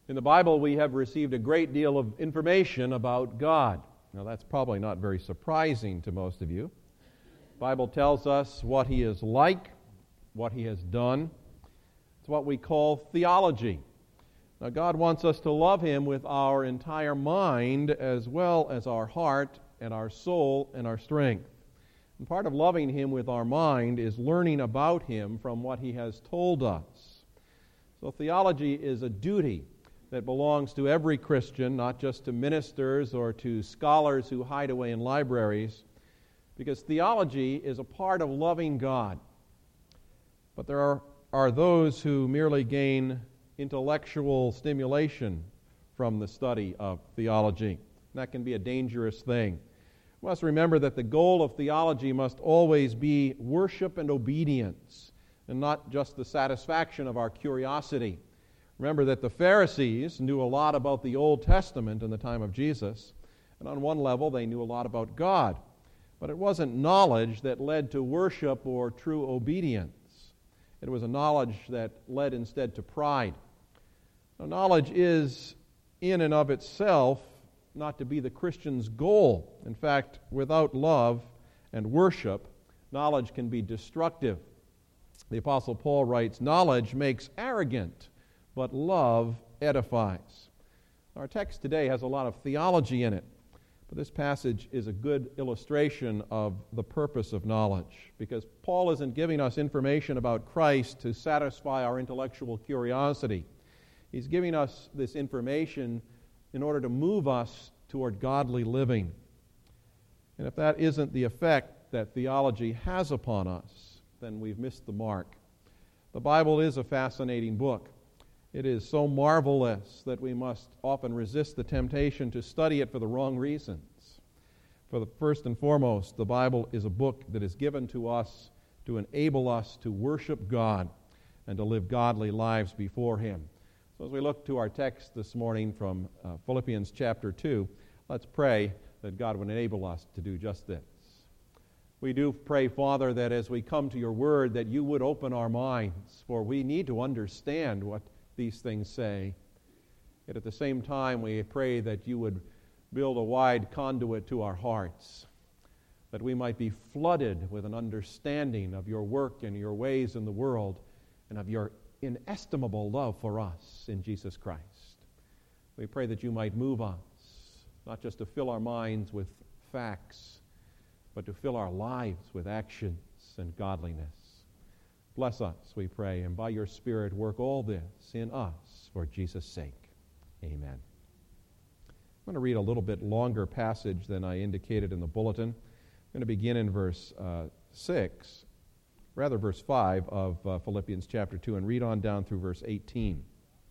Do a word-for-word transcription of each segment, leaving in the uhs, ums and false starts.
In the Bible, we have received a great deal of information about God. Now, that's probably not very surprising to most of you. The Bible tells us what He is like, what He has done. It's what we call theology. Now, God wants us to love Him with our entire mind as well as our heart and our soul and our strength. And part of loving Him with our mind is learning about Him from what He has told us. So theology is a duty that belongs to every Christian, not just to ministers or to scholars who hide away in libraries, because theology is a part of loving God. But there are, are those who merely gain intellectual stimulation from the study of theology. And that can be a dangerous thing. We must remember that the goal of theology must always be worship and obedience, and not just the satisfaction of our curiosity. Remember that the Pharisees knew a lot about the Old Testament in the time of Jesus, and on one level they knew a lot about God. But it wasn't knowledge that led to worship or true obedience. It was a knowledge that led instead to pride. Now, knowledge is, in and of itself, not to be the Christian's goal. In fact, without love and worship, knowledge can be destructive. The Apostle Paul writes, "Knowledge makes arrogant, but love edifies." Our text today has a lot of theology in it, but this passage is a good illustration of the purpose of knowledge, because Paul isn't giving us information about Christ to satisfy our intellectual curiosity. He's giving us this information in order to move us toward godly living. And if that isn't the effect that theology has upon us, then we've missed the mark. The Bible is a fascinating book. It is so marvelous that we must often resist the temptation to study it for the wrong reasons. For the first and foremost, the Bible is a book that is given to us to enable us to worship God and to live godly lives before Him. So as we look to our text this morning from uh, Philippians chapter two, let's pray that God would enable us to do just this. We do pray, Father, that as we come to your word, that you would open our minds, for we need to understand what these things say. Yet at the same time, we pray that you would build a wide conduit to our hearts, that we might be flooded with an understanding of your work and your ways in the world and of your inestimable love for us in Jesus Christ. We pray that you might move us, not just to fill our minds with facts, but to fill our lives with actions and godliness. Bless us, we pray, and by your Spirit work all this in us for Jesus' sake. Amen. I'm going to read a little bit longer passage than I indicated in the bulletin. I'm going to begin in verse uh, six, rather verse five of uh, Philippians chapter two, and read on down through verse eighteen.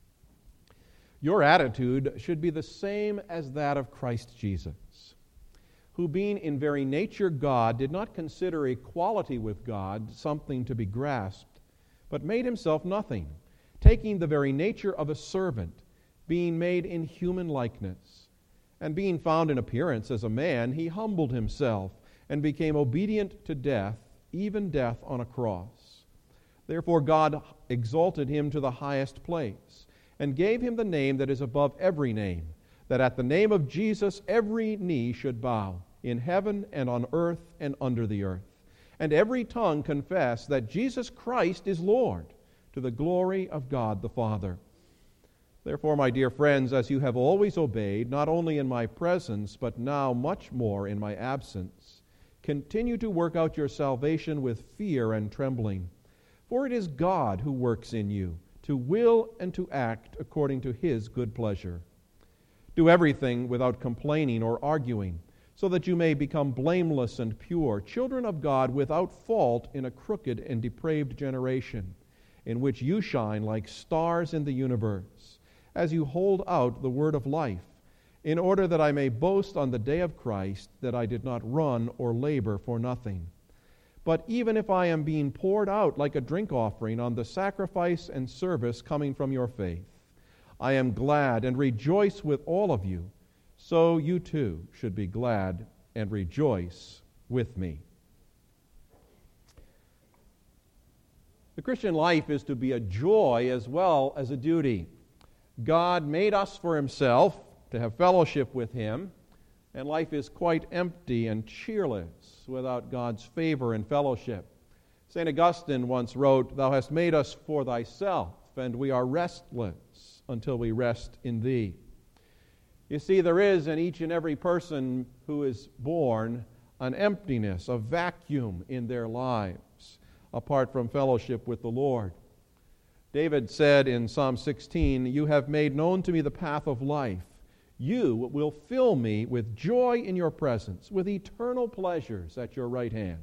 Your attitude should be the same as that of Christ Jesus, who being in very nature God, did not consider equality with God something to be grasped, but made himself nothing, taking the very nature of a servant, being made in human likeness. And being found in appearance as a man, he humbled himself, and became obedient to death, even death on a cross. Therefore God exalted him to the highest place, and gave him the name that is above every name, that at the name of Jesus every knee should bow, in heaven and on earth and under the earth, and every tongue confess that Jesus Christ is Lord, to the glory of God the Father. Therefore, my dear friends, as you have always obeyed, not only in my presence, but now much more in my absence, continue to work out your salvation with fear and trembling. For it is God who works in you, to will and to act according to His good pleasure. Do everything without complaining or arguing, so that you may become blameless and pure, children of God without fault in a crooked and depraved generation, in which you shine like stars in the universe, as you hold out the word of life, in order that I may boast on the day of Christ that I did not run or labor for nothing. But even if I am being poured out like a drink offering on the sacrifice and service coming from your faith, I am glad and rejoice with all of you. So you too should be glad and rejoice with me. The Christian life is to be a joy as well as a duty. God made us for himself, to have fellowship with him, and life is quite empty and cheerless without God's favor and fellowship. Saint Augustine once wrote, "Thou hast made us for thyself, and we are restless until we rest in thee." You see, there is in each and every person who is born an emptiness, a vacuum in their lives, apart from fellowship with the Lord. David said in Psalm sixteen, "You have made known to me the path of life. You will fill me with joy in your presence, with eternal pleasures at your right hand."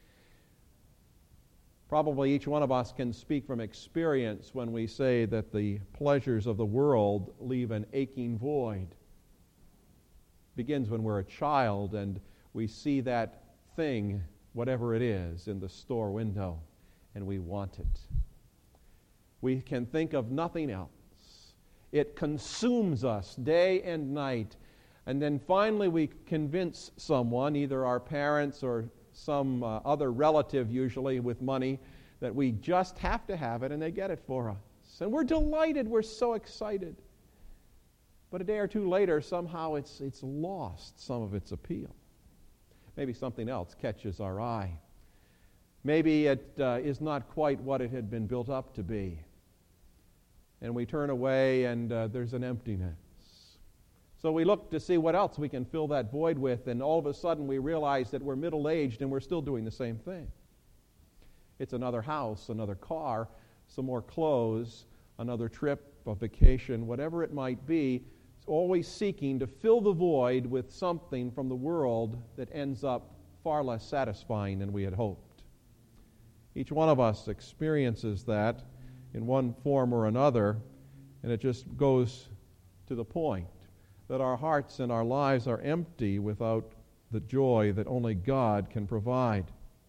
Probably each one of us can speak from experience when we say that the pleasures of the world leave an aching void. It begins when we're a child and we see that thing, whatever it is, in the store window, and we want it. We can think of nothing else. It consumes us day and night. And then finally we convince someone, either our parents or some uh, other relative, usually with money, that we just have to have it, and they get it for us. And we're delighted, we're so excited. But a day or two later, somehow it's, it's lost some of its appeal. Maybe something else catches our eye. Maybe it uh, is not quite what it had been built up to be. And we turn away and uh, there's an emptiness. So we look to see what else we can fill that void with, and all of a sudden we realize that we're middle-aged and we're still doing the same thing. It's another house, another car, some more clothes, another trip, a vacation, whatever it might be. It's always seeking to fill the void with something from the world that ends up far less satisfying than we had hoped. Each one of us experiences that in one form or another, and it just goes to the point that our hearts and our lives are empty without the joy that only God can provide.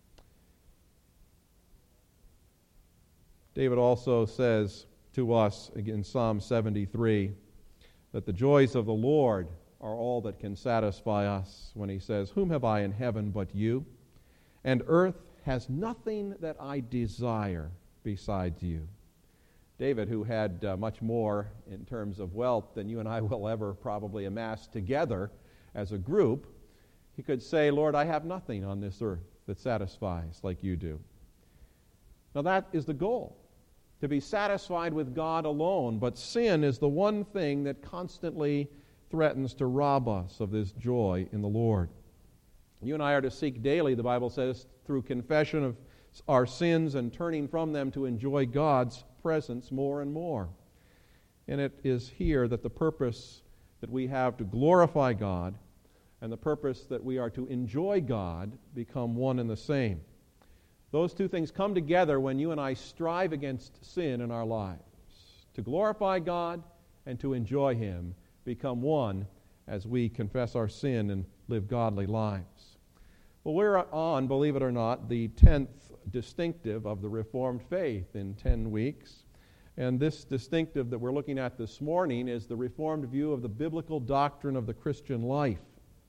David also says to us in Psalm seventy-three that the joys of the Lord are all that can satisfy us when he says, "Whom have I in heaven but you? And earth has nothing that I desire besides you." David, who had uh, much more in terms of wealth than you and I will ever probably amass together as a group, he could say, "Lord, I have nothing on this earth that satisfies like you do." Now that is the goal, to be satisfied with God alone, but sin is the one thing that constantly threatens to rob us of this joy in the Lord. You and I are to seek daily, the Bible says, through confession of our sins and turning from them, to enjoy God's presence more and more. And it is here that the purpose that we have to glorify God and the purpose that we are to enjoy God become one and the same. Those two things come together when you and I strive against sin in our lives. To glorify God and to enjoy Him become one as we confess our sin and live godly lives. Well, we're on, believe it or not, the tenth distinctive of the Reformed faith in ten weeks. And this distinctive that we're looking at this morning is the Reformed view of the biblical doctrine of the Christian life.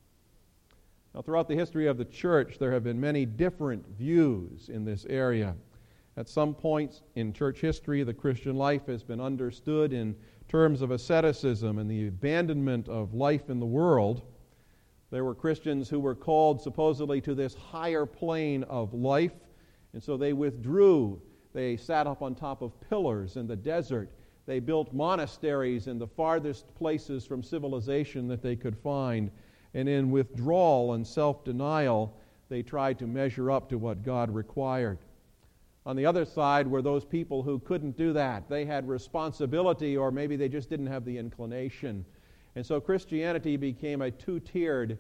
Now, throughout the history of the church, there have been many different views in this area. At some points in church history, the Christian life has been understood in terms of asceticism and the abandonment of life in the world. There were Christians who were called supposedly to this higher plane of life, and so they withdrew. They sat up on top of pillars in the desert. They built monasteries in the farthest places from civilization that they could find. And in withdrawal and self-denial, they tried to measure up to what God required. On the other side were those people who couldn't do that. They had responsibility, or maybe they just didn't have the inclination. And so Christianity became a two-tiered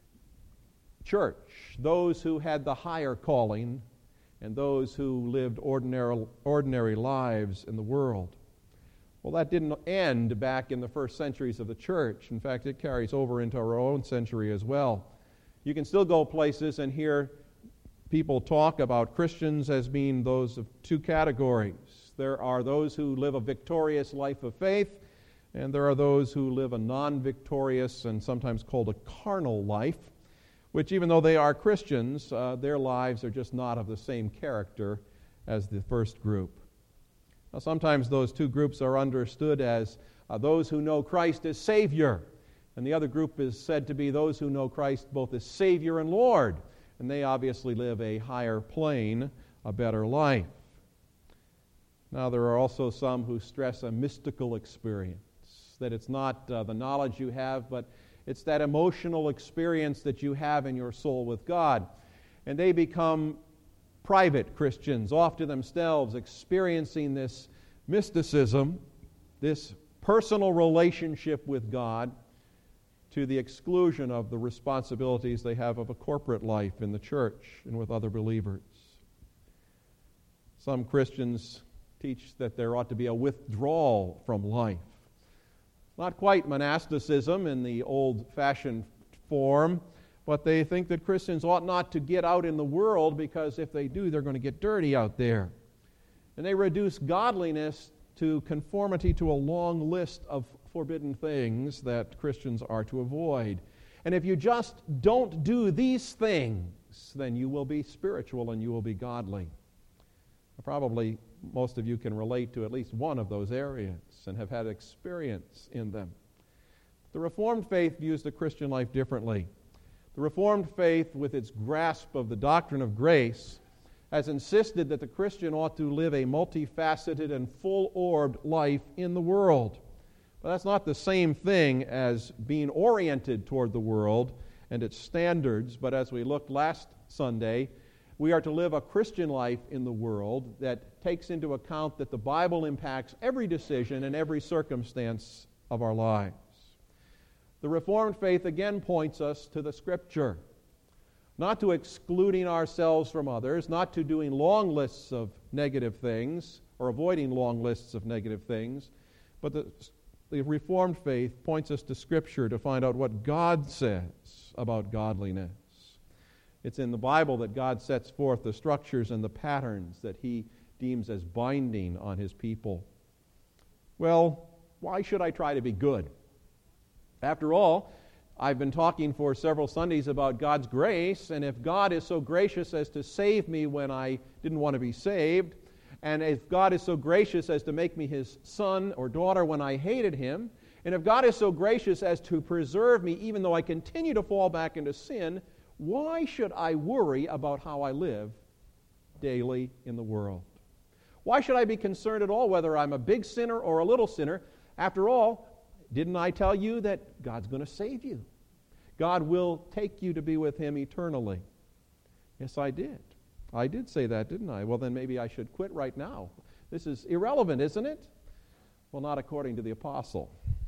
church. Those who had the higher calling and those who lived ordinary, ordinary lives in the world. Well, that didn't end back in the first centuries of the church. In fact, it carries over into our own century as well. You can still go places and hear people talk about Christians as being those of two categories. There are those who live a victorious life of faith, and there are those who live a non-victorious and sometimes called a carnal life, which even though they are Christians, uh, their lives are just not of the same character as the first group. Now, sometimes those two groups are understood as uh, those who know Christ as Savior. And the other group is said to be those who know Christ both as Savior and Lord. And they obviously live a higher plane, a better life. Now, there are also some who stress a mystical experience, that it's not uh, the knowledge you have, but it's that emotional experience that you have in your soul with God. And they become private Christians, off to themselves, experiencing this mysticism, this personal relationship with God, to the exclusion of the responsibilities they have of a corporate life in the church and with other believers. Some Christians teach that there ought to be a withdrawal from life. Not quite monasticism in the old-fashioned form, but they think that Christians ought not to get out in the world because if they do, they're going to get dirty out there. And they reduce godliness to conformity to a long list of forbidden things that Christians are to avoid. And if you just don't do these things, then you will be spiritual and you will be godly. Probably most of you can relate to at least one of those areas and have had experience in them. The Reformed faith views the Christian life differently. The Reformed faith, with its grasp of the doctrine of grace, has insisted that the Christian ought to live a multifaceted and full-orbed life in the world. But that's not the same thing as being oriented toward the world and its standards, but as we looked last Sunday, we are to live a Christian life in the world that takes into account that the Bible impacts every decision and every circumstance of our lives. The Reformed faith again points us to the Scripture, not to excluding ourselves from others, not to doing long lists of negative things or avoiding long lists of negative things, but the, the Reformed faith points us to Scripture to find out what God says about godliness. It's in the Bible that God sets forth the structures and the patterns that He deems as binding on His people. Well, why should I try to be good? After all, I've been talking for several Sundays about God's grace, and if God is so gracious as to save me when I didn't want to be saved, and if God is so gracious as to make me His son or daughter when I hated Him, and if God is so gracious as to preserve me even though I continue to fall back into sin, why should I worry about how I live daily in the world? Why should I be concerned at all whether I'm a big sinner or a little sinner? After all, didn't I tell you that God's going to save you? God will take you to be with Him eternally. Yes, I did. I did say that, didn't I? Well, then maybe I should quit right now. This is irrelevant, isn't it? Well, not according to the apostle.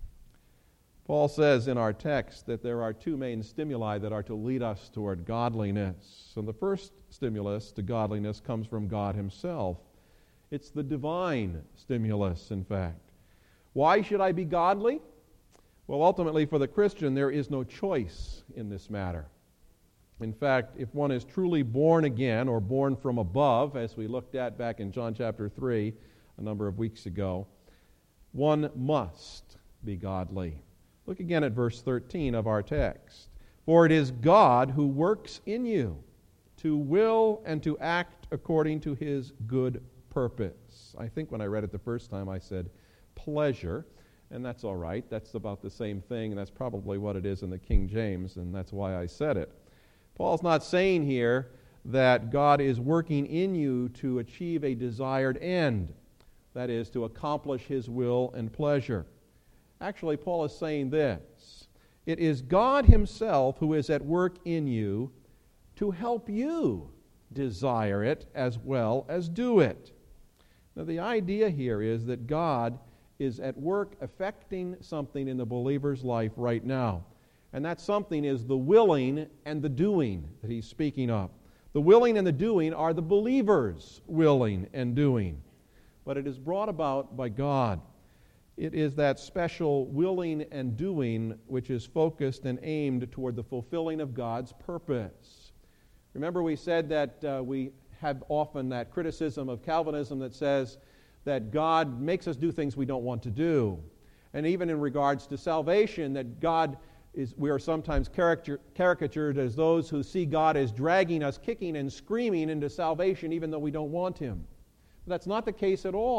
Paul says in our text that there are two main stimuli that are to lead us toward godliness. And the first stimulus to godliness comes from God Himself. It's the divine stimulus, in fact. Why should I be godly? Well, ultimately, for the Christian, there is no choice in this matter. In fact, if one is truly born again or born from above, as we looked at back in John chapter three a number of weeks ago, one must be godly. Look again at verse thirteen of our text. For it is God who works in you to will and to act according to His good purpose. I think when I read it the first time I said pleasure, and that's all right. That's about the same thing, and that's probably what it is in the King James, and that's why I said it. Paul's not saying here that God is working in you to achieve a desired end, that is, to accomplish His will and pleasure. Actually, Paul is saying this: it is God Himself who is at work in you to help you desire it as well as do it. Now, the idea here is that God is at work affecting something in the believer's life right now. And that something is the willing and the doing that he's speaking of. The willing and the doing are the believer's willing and doing. But it is brought about by God. It is that special willing and doing which is focused and aimed toward the fulfilling of God's purpose. Remember, we said that uh, we have often that criticism of Calvinism that says that God makes us do things we don't want to do. And even in regards to salvation, that God is, we are sometimes caricature, caricatured as those who see God as dragging us, kicking and screaming into salvation even though we don't want Him. But that's not the case at all.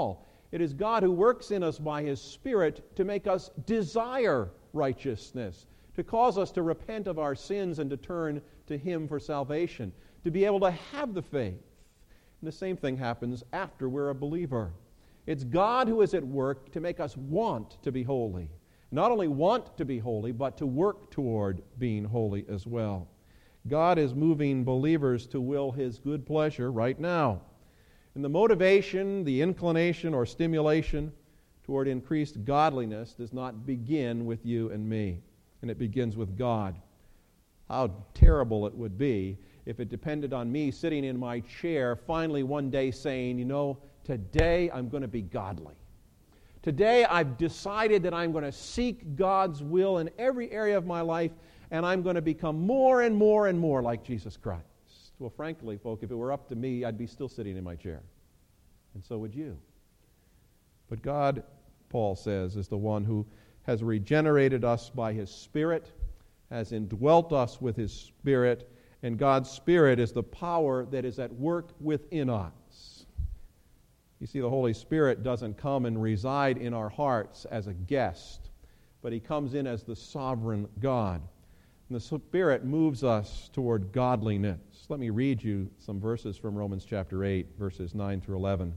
It is God who works in us by His Spirit to make us desire righteousness, to cause us to repent of our sins and to turn to Him for salvation, to be able to have the faith. And the same thing happens after we're a believer. It's God who is at work to make us want to be holy. Not only want to be holy, but to work toward being holy as well. God is moving believers to will His good pleasure right now. And the motivation, the inclination, or stimulation toward increased godliness does not begin with you and me, and it begins with God. How terrible it would be if it depended on me sitting in my chair finally one day saying, you know, today I'm going to be godly. Today I've decided that I'm going to seek God's will in every area of my life, and I'm going to become more and more and more like Jesus Christ. Well, frankly, folk, if it were up to me, I'd be still sitting in my chair. And so would you. But God, Paul says, is the one who has regenerated us by His Spirit, has indwelt us with His Spirit, and God's Spirit is the power that is at work within us. You see, the Holy Spirit doesn't come and reside in our hearts as a guest, but He comes in as the sovereign God. And the Spirit moves us toward godliness. Let me read you some verses from Romans chapter eight, verses nine through eleven.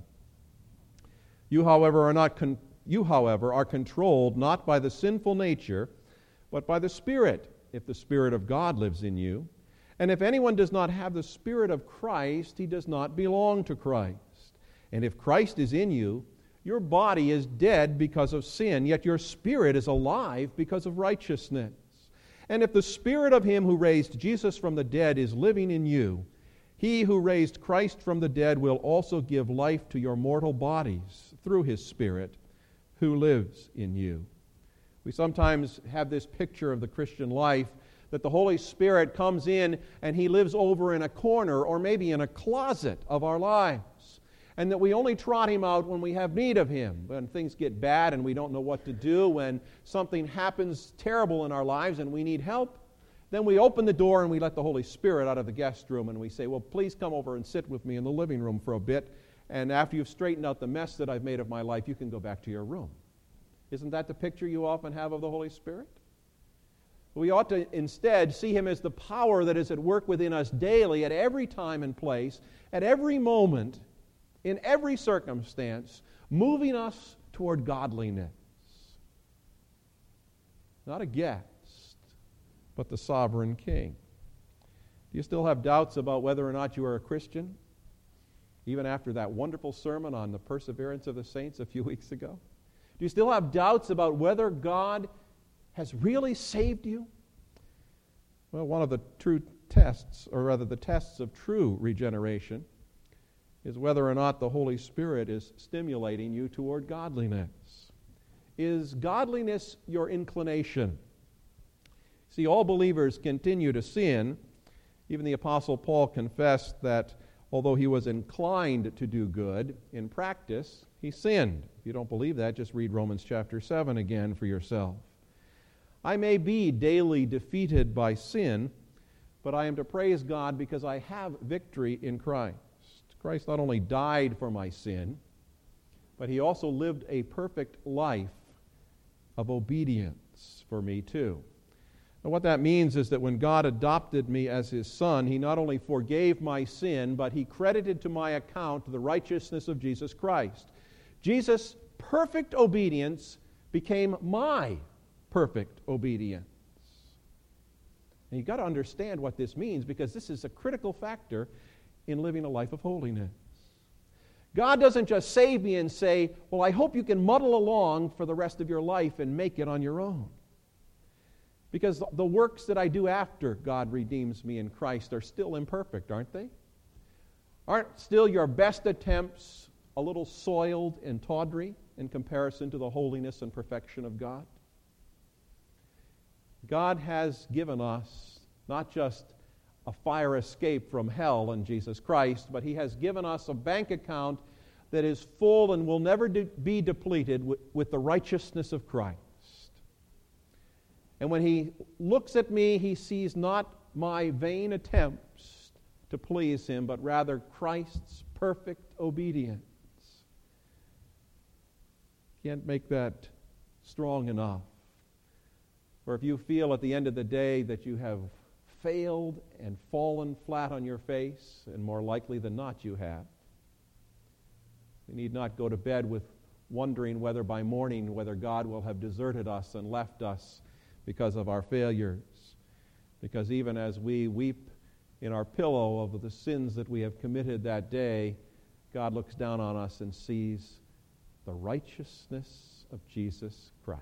You, however, are not con- you, however, are controlled not by the sinful nature, but by the Spirit, if the Spirit of God lives in you. And if anyone does not have the Spirit of Christ, he does not belong to Christ. And if Christ is in you, your body is dead because of sin, yet your spirit is alive because of righteousness. And if the Spirit of Him who raised Jesus from the dead is living in you, He who raised Christ from the dead will also give life to your mortal bodies through His Spirit who lives in you. We sometimes have this picture of the Christian life that the Holy Spirit comes in and He lives over in a corner or maybe in a closet of our lives, and that we only trot Him out when we have need of Him, when things get bad and we don't know what to do, when something happens terrible in our lives and we need help. Then we open the door and we let the Holy Spirit out of the guest room and we say, well, please come over and sit with me in the living room for a bit, and after you've straightened out the mess that I've made of my life, you can go back to your room. Isn't that the picture you often have of the Holy Spirit? We ought to instead see Him as the power that is at work within us daily, at every time and place, at every moment, in every circumstance, moving us toward godliness. Not a guest, but the sovereign King. Do you still have doubts about whether or not you are a Christian, even after that wonderful sermon on the perseverance of the saints a few weeks ago? Do you still have doubts about whether God has really saved you? Well, one of the true tests, or rather the tests of true regeneration, is whether or not the Holy Spirit is stimulating you toward godliness. Is godliness your inclination? See, all believers continue to sin. Even the Apostle Paul confessed that although he was inclined to do good, in practice he sinned. If you don't believe that, just read Romans chapter seven again for yourself. I may be daily defeated by sin, but I am to praise God because I have victory in Christ. Christ not only died for my sin, but He also lived a perfect life of obedience for me too. And what that means is that when God adopted me as His Son, He not only forgave my sin, but He credited to my account the righteousness of Jesus Christ. Jesus' perfect obedience became my perfect obedience. And you've got to understand what this means, because this is a critical factor in living a life of holiness. God doesn't just save me and say, well, I hope you can muddle along for the rest of your life and make it on your own. Because the works that I do after God redeems me in Christ are still imperfect, aren't they? Aren't still your best attempts a little soiled and tawdry in comparison to the holiness and perfection of God? God has given us not just a fire escape from hell in Jesus Christ, but He has given us a bank account that is full and will never de- be depleted with, with the righteousness of Christ. And when He looks at me, He sees not my vain attempts to please Him, but rather Christ's perfect obedience. Can't make that strong enough. Or if you feel at the end of the day that you have failed and fallen flat on your face, and more likely than not you have, we need not go to bed with wondering whether by morning whether God will have deserted us and left us because of our failures. Because even as we weep in our pillow of the sins that we have committed that day, God looks down on us and sees the righteousness of Jesus Christ.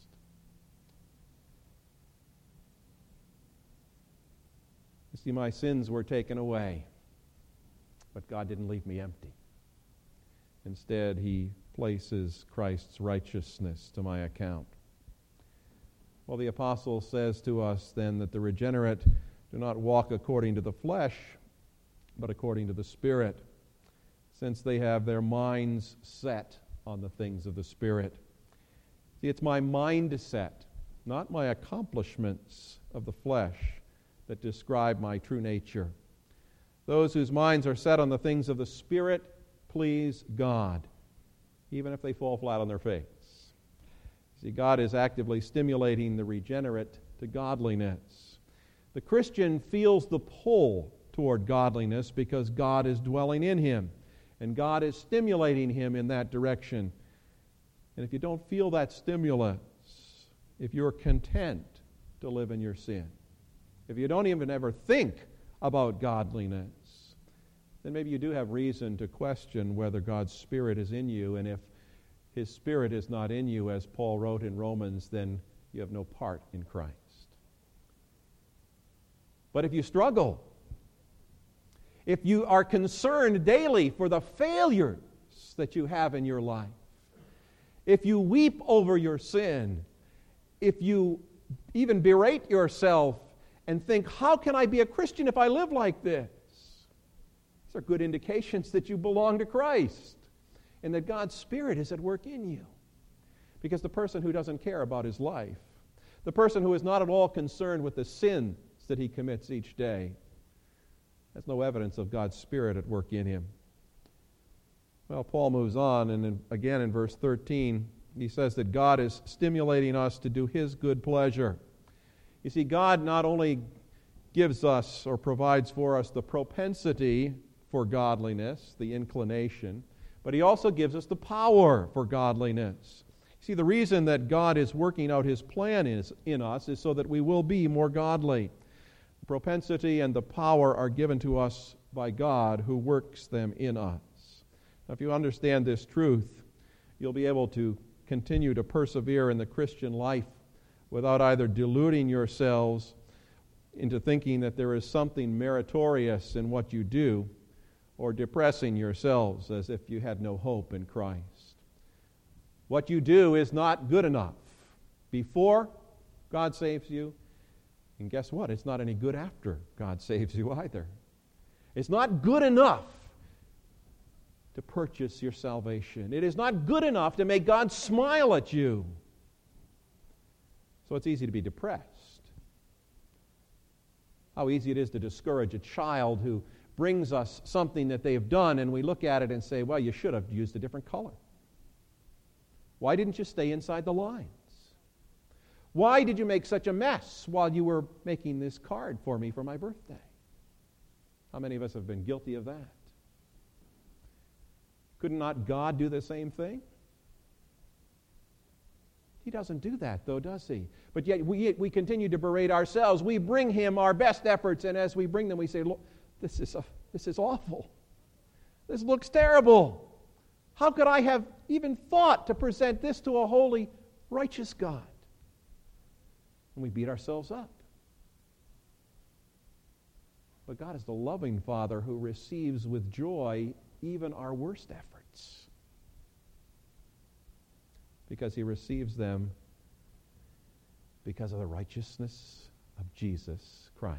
You see, my sins were taken away, but God didn't leave me empty. Instead, He places Christ's righteousness to my account. Well, the apostle says to us then that the regenerate do not walk according to the flesh, but according to the Spirit, since they have their minds set on the things of the Spirit. See, it's my mindset, not my accomplishments of the flesh, that describe my true nature. Those whose minds are set on the things of the Spirit please God, even if they fall flat on their face. See, God is actively stimulating the regenerate to godliness. The Christian feels the pull toward godliness because God is dwelling in him, and God is stimulating him in that direction. And if you don't feel that stimulus, if you're content to live in your sin, if you don't even ever think about godliness, then maybe you do have reason to question whether God's Spirit is in you, and if His Spirit is not in you, as Paul wrote in Romans, then you have no part in Christ. But if you struggle, if you are concerned daily for the failures that you have in your life, if you weep over your sin, if you even berate yourself and think, how can I be a Christian if I live like this? These are good indications that you belong to Christ and that God's Spirit is at work in you. Because the person who doesn't care about his life, the person who is not at all concerned with the sins that he commits each day, has no evidence of God's Spirit at work in him. Well, Paul moves on, and in, again in verse thirteen, he says that God is stimulating us to do His good pleasure. You see, God not only gives us or provides for us the propensity for godliness, the inclination, but He also gives us the power for godliness. See, the reason that God is working out His plan is, in us is so that we will be more godly. The propensity and the power are given to us by God who works them in us. Now, if you understand this truth, you'll be able to continue to persevere in the Christian life without either deluding yourselves into thinking that there is something meritorious in what you do, or depressing yourselves as if you had no hope in Christ. What you do is not good enough before God saves you, and guess what? It's not any good after God saves you either. It's not good enough to purchase your salvation. It is not good enough to make God smile at you. So it's easy to be depressed. How easy it is to discourage a child who brings us something that they have done, and we look at it and say, well, you should have used a different color. Why didn't you stay inside the lines? Why did you make such a mess while you were making this card for me for my birthday? How many of us have been guilty of that? Could not God do the same thing? He doesn't do that, though, does He? But yet we, we continue to berate ourselves. We bring Him our best efforts, and as we bring them, we say, look, this is, a, this is awful. This looks terrible. How could I have even thought to present this to a holy, righteous God? And we beat ourselves up. But God is the loving Father who receives with joy even our worst efforts, because He receives them because of the righteousness of Jesus Christ.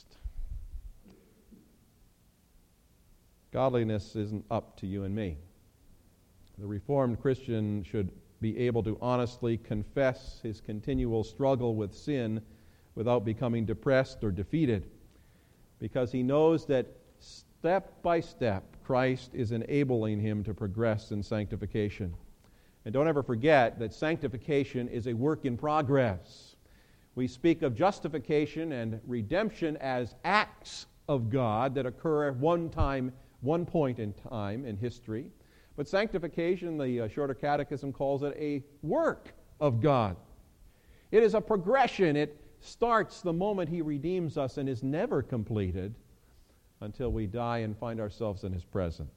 Godliness isn't up to you and me. The Reformed Christian should be able to honestly confess his continual struggle with sin without becoming depressed or defeated, because he knows that step by step Christ is enabling him to progress in sanctification. And don't ever forget that sanctification is a work in progress. We speak of justification and redemption as acts of God that occur at one time, one point in time in history. But sanctification, the uh, Shorter Catechism calls it a work of God. It is a progression. It starts the moment He redeems us and is never completed until we die and find ourselves in His presence.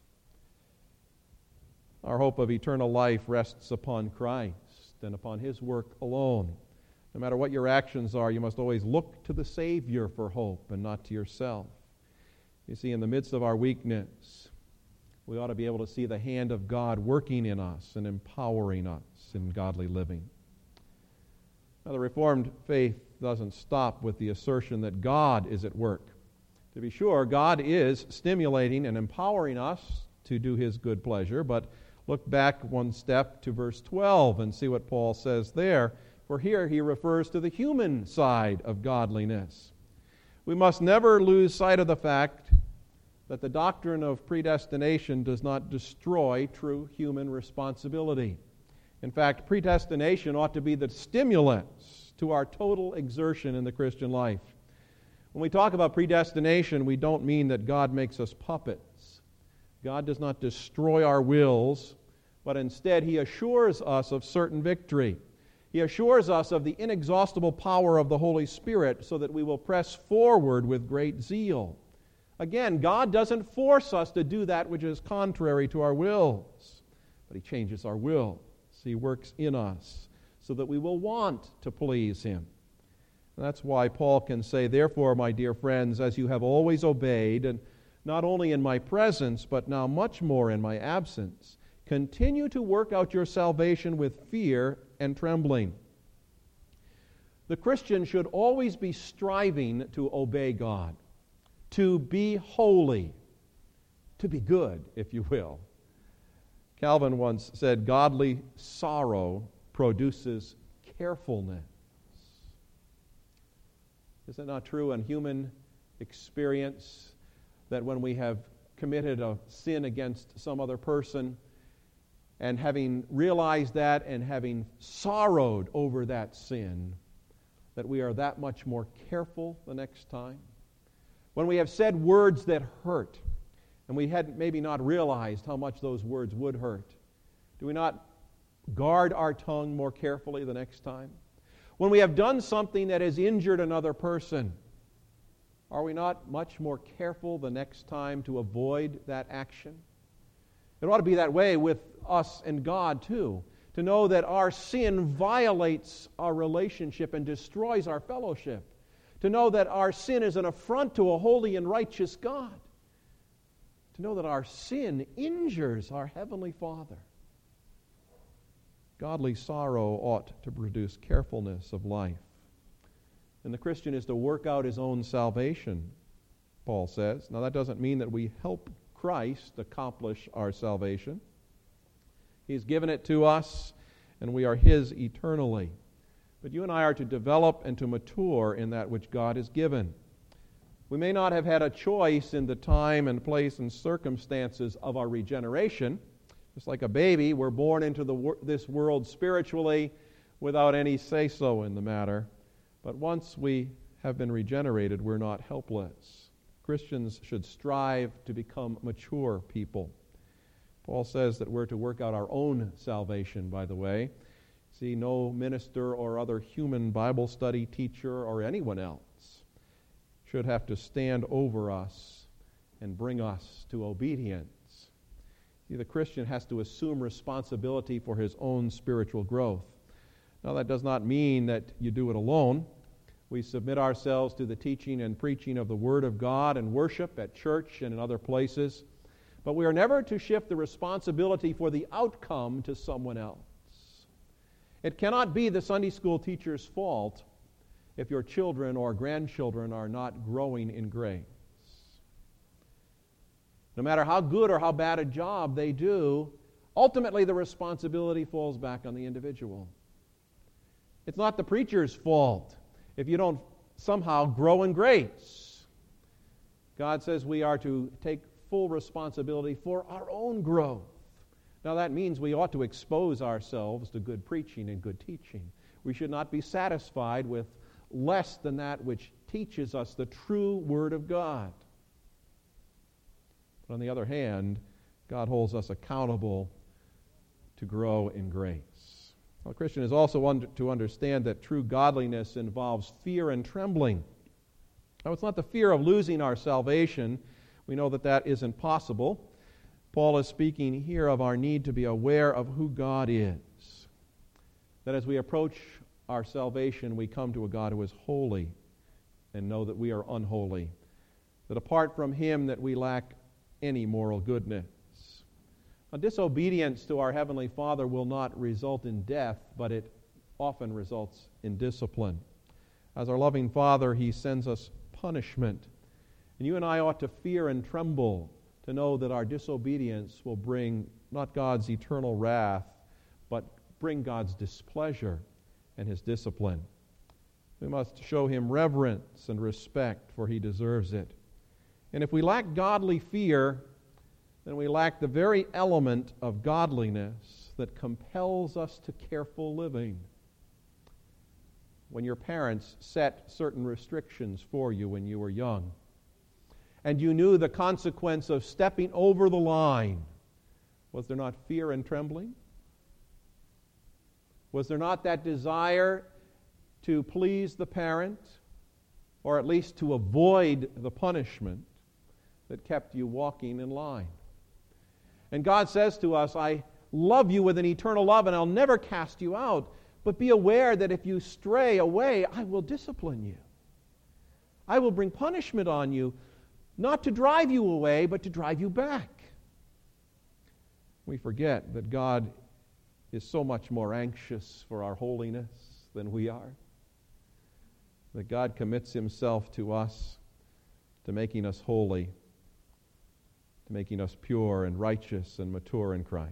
Our hope of eternal life rests upon Christ and upon His work alone. No matter what your actions are, you must always look to the Savior for hope and not to yourself. You see, in the midst of our weakness, we ought to be able to see the hand of God working in us and empowering us in godly living. Now, the Reformed faith doesn't stop with the assertion that God is at work. To be sure, God is stimulating and empowering us to do His good pleasure, but look back one step to verse twelve and see what Paul says there. For here he refers to the human side of godliness. We must never lose sight of the fact that the doctrine of predestination does not destroy true human responsibility. In fact, predestination ought to be the stimulus to our total exertion in the Christian life. When we talk about predestination, we don't mean that God makes us puppets. God does not destroy our wills, but instead He assures us of certain victory. He assures us of the inexhaustible power of the Holy Spirit so that we will press forward with great zeal. Again, God doesn't force us to do that which is contrary to our wills, but He changes our will. He works in us so that we will want to please Him. And that's why Paul can say, therefore, my dear friends, as you have always obeyed, and not only in my presence, but now much more in my absence, continue to work out your salvation with fear and trembling. The Christian should always be striving to obey God, to be holy, to be good, if you will. Calvin once said, godly sorrow produces carefulness. Is it not true in human experience that when we have committed a sin against some other person, and having realized that and having sorrowed over that sin, that we are that much more careful the next time? When we have said words that hurt, and we had maybe not realized how much those words would hurt, do we not guard our tongue more carefully the next time? When we have done something that has injured another person, are we not much more careful the next time to avoid that action? It ought to be that way with us and God too, to know that our sin violates our relationship and destroys our fellowship, to know that our sin is an affront to a holy and righteous God, to know that our sin injures our Heavenly Father. Godly sorrow ought to produce carefulness of life. And the Christian is to work out his own salvation, Paul says. Now that doesn't mean that we help Christ accomplish our salvation. He's given it to us, and we are His eternally. But you and I are to develop and to mature in that which God has given. We may not have had a choice in the time and place and circumstances of our regeneration. Just like a baby, we're born into the wor- this world spiritually without any say-so in the matter. But once we have been regenerated, we're not helpless. Christians should strive to become mature people. Paul says that we're to work out our own salvation, by the way. See, no minister or other human Bible study teacher or anyone else should have to stand over us and bring us to obedience. See, the Christian has to assume responsibility for his own spiritual growth. Now, that does not mean that you do it alone. We submit ourselves to the teaching and preaching of the Word of God and worship at church and in other places. But we are never to shift the responsibility for the outcome to someone else. It cannot be the Sunday school teacher's fault if your children or grandchildren are not growing in grace. No matter how good or how bad a job they do, ultimately the responsibility falls back on the individual. It's not the preacher's fault if you don't somehow grow in grace. God says we are to take full responsibility for our own growth. Now that means we ought to expose ourselves to good preaching and good teaching. We should not be satisfied with less than that which teaches us the true Word of God. But on the other hand, God holds us accountable to grow in grace. Well, a Christian is also under, to understand that true godliness involves fear and trembling. Now, it's not the fear of losing our salvation. We know that that isn't possible. Paul is speaking here of our need to be aware of who God is. That as we approach our salvation, we come to a God who is holy and know that we are unholy. That apart from Him that we lack any moral goodness. A disobedience to our Heavenly Father will not result in death, but it often results in discipline. As our loving Father, He sends us punishment. And you and I ought to fear and tremble to know that our disobedience will bring not God's eternal wrath, but bring God's displeasure and His discipline. We must show Him reverence and respect, for He deserves it. And if we lack godly fear, then we lack the very element of godliness that compels us to careful living. When your parents set certain restrictions for you when you were young, and you knew the consequence of stepping over the line, was there not fear and trembling? Was there not that desire to please the parent, or at least to avoid the punishment that kept you walking in line? And God says to us, I love you with an eternal love, and I'll never cast you out. But be aware that if you stray away, I will discipline you. I will bring punishment on you, not to drive you away, but to drive you back. We forget that God is so much more anxious for our holiness than we are. That God commits Himself to us, to making us holy, to making us pure and righteous and mature in Christ.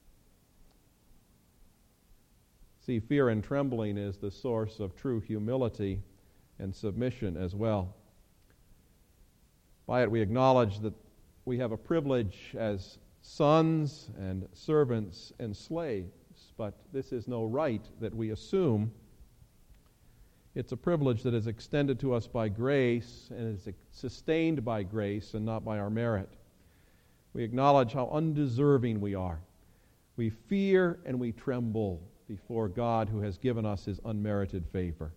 See, fear and trembling is the source of true humility and submission as well. By it we acknowledge that we have a privilege as sons and servants and slaves, but this is no right that we assume. It's a privilege that is extended to us by grace and is sustained by grace and not by our merit. We acknowledge how undeserving we are. We fear and we tremble before God who has given us His unmerited favor.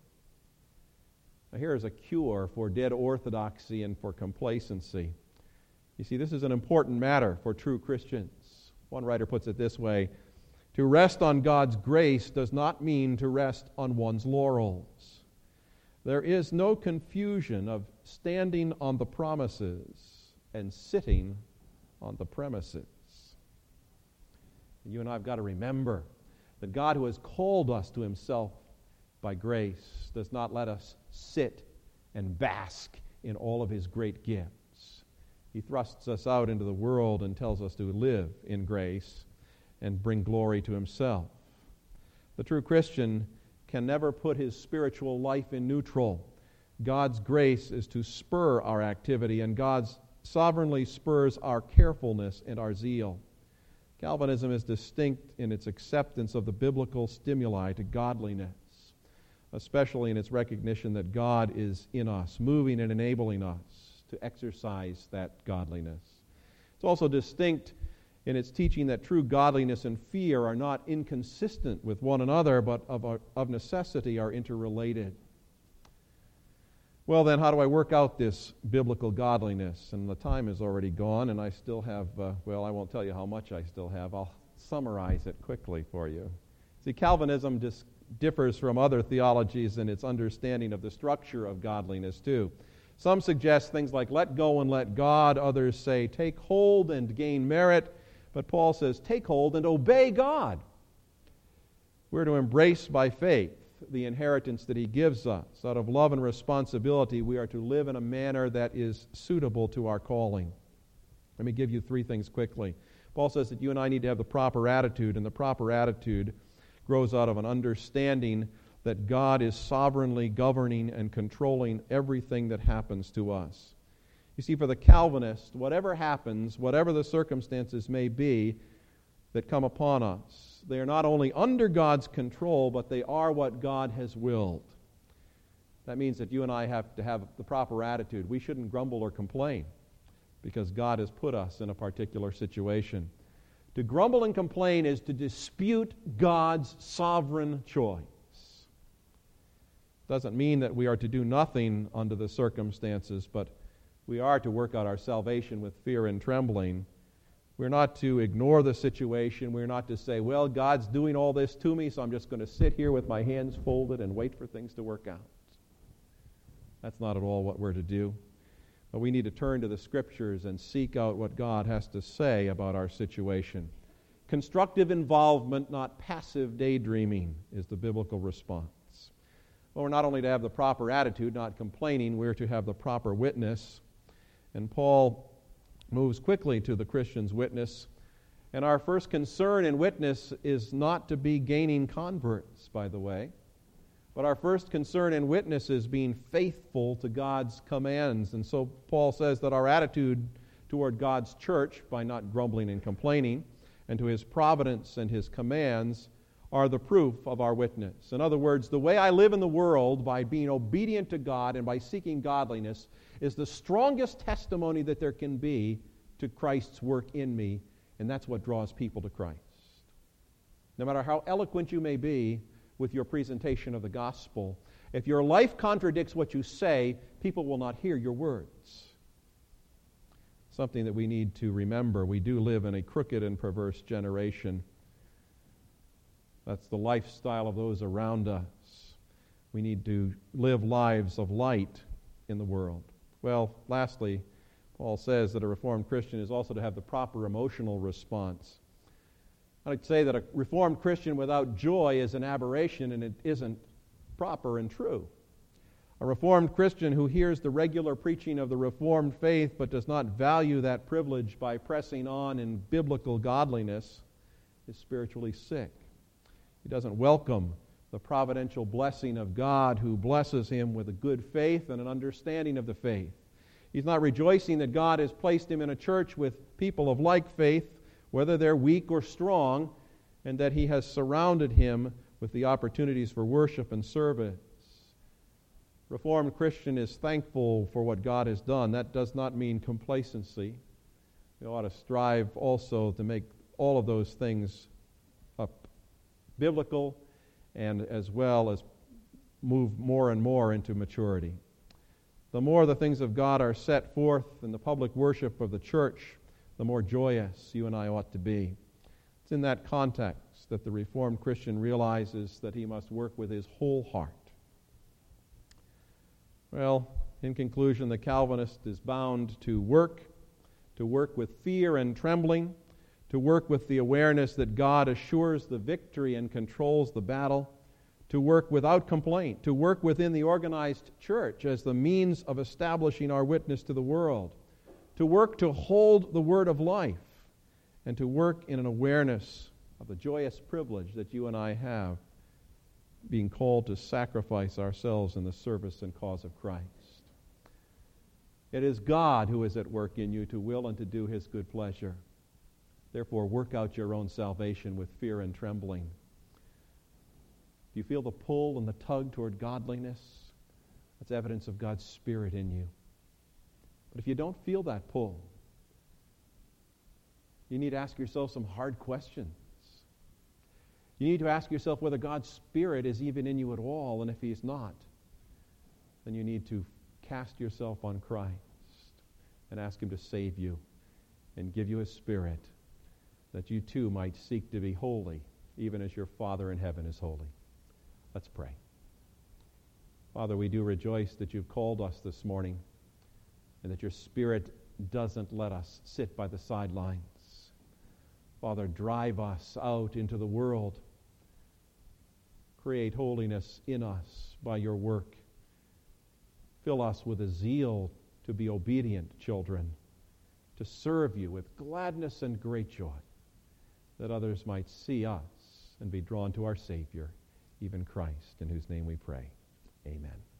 Now here is a cure for dead orthodoxy and for complacency. You see, this is an important matter for true Christians. One writer puts it this way: to rest on God's grace does not mean to rest on one's laurels. There is no confusion of standing on the promises and sitting on the premises. You and I have got to remember that God, who has called us to Himself by grace, does not let us sit and bask in all of His great gifts. He thrusts us out into the world and tells us to live in grace and bring glory to Himself. The true Christian can never put his spiritual life in neutral. God's grace is to spur our activity, and God sovereignly spurs our carefulness and our zeal. Calvinism is distinct in its acceptance of the biblical stimuli to godliness, especially in its recognition that God is in us, moving and enabling us to exercise that godliness. It's also distinct in its teaching that true godliness and fear are not inconsistent with one another, but of, of necessity are interrelated. Well then, how do I work out this biblical godliness? And the time is already gone, and I still have, uh, well, I won't tell you how much I still have. I'll summarize it quickly for you. See, Calvinism dis- differs from other theologies in its understanding of the structure of godliness, too. Some suggest things like let go and let God. Others say take hold and gain merit. But Paul says take hold and obey God. We're to embrace by faith the inheritance that He gives us. Out of love and responsibility, we are to live in a manner that is suitable to our calling. Let me give you three things quickly. Paul says that you and I need to have the proper attitude, and the proper attitude grows out of an understanding that God is sovereignly governing and controlling everything that happens to us. You see, for the Calvinist, whatever happens, whatever the circumstances may be, that come upon us. They are not only under God's control, but they are what God has willed. That means that you and I have to have the proper attitude. We shouldn't grumble or complain because God has put us in a particular situation. To grumble and complain is to dispute God's sovereign choice. Doesn't mean that we are to do nothing under the circumstances, but we are to work out our salvation with fear and trembling. We're not to ignore the situation. We're not to say, well, God's doing all this to me, so I'm just going to sit here with my hands folded and wait for things to work out. That's not at all what we're to do. But we need to turn to the Scriptures and seek out what God has to say about our situation. Constructive involvement, not passive daydreaming, is the biblical response. Well, we're not only to have the proper attitude, not complaining, we're to have the proper witness. And Paul moves quickly to the Christian's witness. And our first concern in witness is not to be gaining converts, by the way. But our first concern in witness is being faithful to God's commands. And so Paul says that our attitude toward God's church, by not grumbling and complaining, and to His providence and His commands, are the proof of our witness. In other words, the way I live in the world by being obedient to God and by seeking godliness is the strongest testimony that there can be to Christ's work in me, and that's what draws people to Christ. No matter how eloquent you may be with your presentation of the gospel, if your life contradicts what you say, people will not hear your words. Something that we need to remember. We do live in a crooked and perverse generation. That's the lifestyle of those around us. We need to live lives of light in the world. Well, lastly, Paul says that a Reformed Christian is also to have the proper emotional response. I'd say that a Reformed Christian without joy is an aberration, and it isn't proper and true. A Reformed Christian who hears the regular preaching of the Reformed faith but does not value that privilege by pressing on in biblical godliness is spiritually sick. He doesn't welcome the providential blessing of God who blesses him with a good faith and an understanding of the faith. He's not rejoicing that God has placed him in a church with people of like faith, whether they're weak or strong, and that He has surrounded him with the opportunities for worship and service. Reformed Christian is thankful for what God has done. That does not mean complacency. We ought to strive also to make all of those things up biblical, and as well as move more and more into maturity. The more the things of God are set forth in the public worship of the church, the more joyous you and I ought to be. It's in that context that the Reformed Christian realizes that he must work with his whole heart. Well, in conclusion, the Calvinist is bound to work, to work with fear and trembling, to work with the awareness that God assures the victory and controls the battle, to work without complaint, to work within the organized church as the means of establishing our witness to the world, to work to hold the word of life, and to work in an awareness of the joyous privilege that you and I have, being called to sacrifice ourselves in the service and cause of Christ. It is God who is at work in you to will and to do His good pleasure. Therefore, work out your own salvation with fear and trembling. Do you feel the pull and the tug toward godliness? That's evidence of God's Spirit in you. But if you don't feel that pull, you need to ask yourself some hard questions. You need to ask yourself whether God's Spirit is even in you at all, and if He is not, then you need to cast yourself on Christ and ask Him to save you and give you His Spirit, that you too might seek to be holy, even as your Father in heaven is holy. Let's pray. Father, we do rejoice that you've called us this morning and that your Spirit doesn't let us sit by the sidelines. Father, drive us out into the world. Create holiness in us by your work. Fill us with a zeal to be obedient children, to serve you with gladness and great joy, that others might see us and be drawn to our Savior, even Christ, in whose name we pray. Amen.